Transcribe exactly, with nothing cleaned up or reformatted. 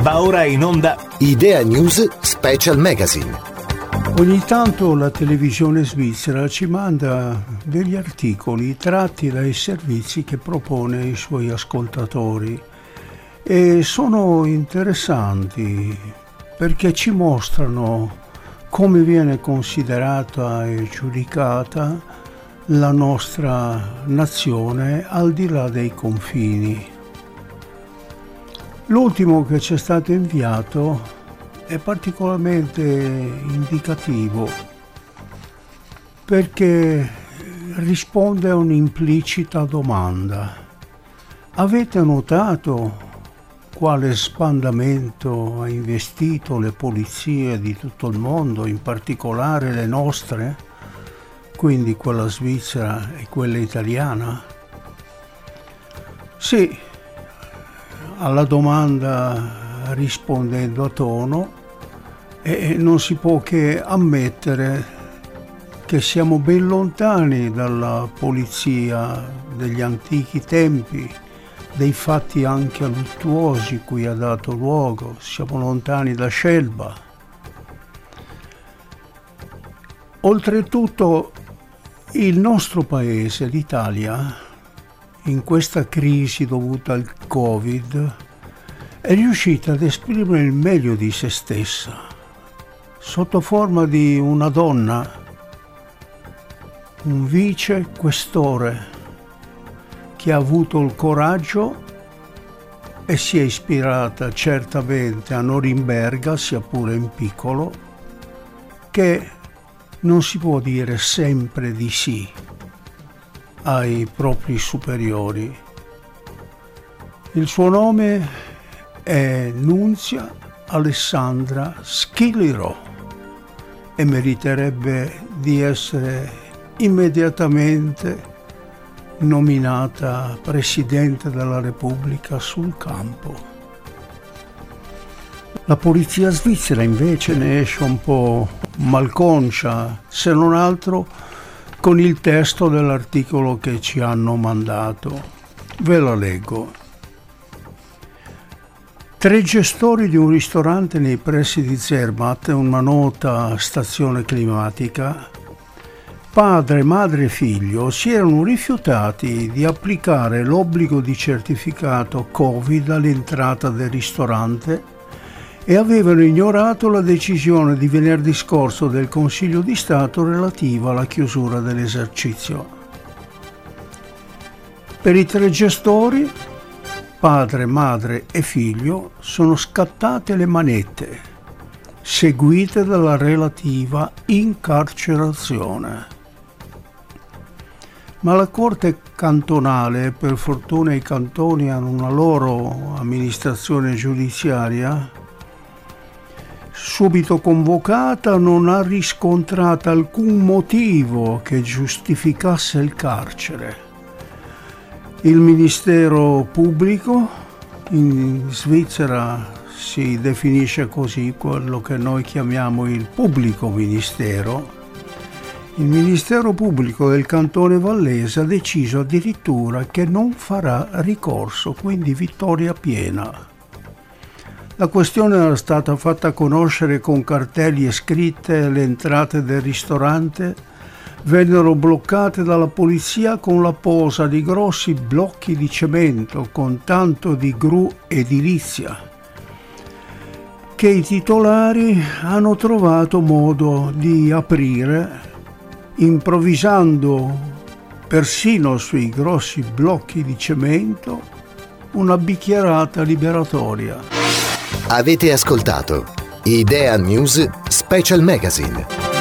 Va ora in onda Idea News Special Magazine. Ogni tanto la televisione svizzera ci manda degli articoli tratti dai servizi che propone ai suoi ascoltatori e sono interessanti perché ci mostrano come viene considerata e giudicata la nostra nazione al di là dei confini. L'ultimo che ci è stato inviato è particolarmente indicativo perché risponde a un'implicita domanda. Avete notato quale sbandamento ha investito le polizie di tutto il mondo, in particolare le nostre, quindi quella svizzera e quella italiana? Sì, alla domanda rispondendo a tono, e non si può che ammettere che siamo ben lontani dalla polizia degli antichi tempi, dei fatti anche luttuosi cui ha dato luogo, siamo lontani da Scelba. Oltretutto il nostro paese, l'Italia, in questa crisi dovuta al Covid, è riuscita ad esprimere il meglio di se stessa, sotto forma di una donna, un vice questore, che ha avuto il coraggio e si è ispirata certamente a Norimberga, sia pure in piccolo, che non si può dire sempre di sì ai propri superiori. Il suo nome è Nunzia Alessandra Schiliro e meriterebbe di essere immediatamente nominata Presidente della Repubblica sul campo. La polizia svizzera invece ne esce un po' malconcia, se non altro con il testo dell'articolo che ci hanno mandato. Ve la leggo. Tre gestori di un ristorante nei pressi di Zermatt, una nota stazione climatica, padre, madre e figlio si erano rifiutati di applicare l'obbligo di certificato Covid all'entrata del ristorante e avevano ignorato la decisione di venerdì scorso del Consiglio di Stato relativa alla chiusura dell'esercizio. Per i tre gestori, padre, madre e figlio, sono scattate le manette, seguite dalla relativa incarcerazione. Ma la Corte cantonale, per fortuna i cantoni hanno una loro amministrazione giudiziaria, subito convocata, non ha riscontrato alcun motivo che giustificasse il carcere. Il Ministero Pubblico, in Svizzera si definisce così quello che noi chiamiamo il pubblico ministero, il Ministero Pubblico del Cantone Vallese ha deciso addirittura che non farà ricorso, quindi vittoria piena. La questione era stata fatta conoscere con cartelli e scritte, le entrate del ristorante vennero bloccate dalla polizia con la posa di grossi blocchi di cemento con tanto di gru edilizia, che i titolari hanno trovato modo di aprire improvvisando persino sui grossi blocchi di cemento una bicchierata liberatoria. Avete ascoltato Idea News Special Magazine.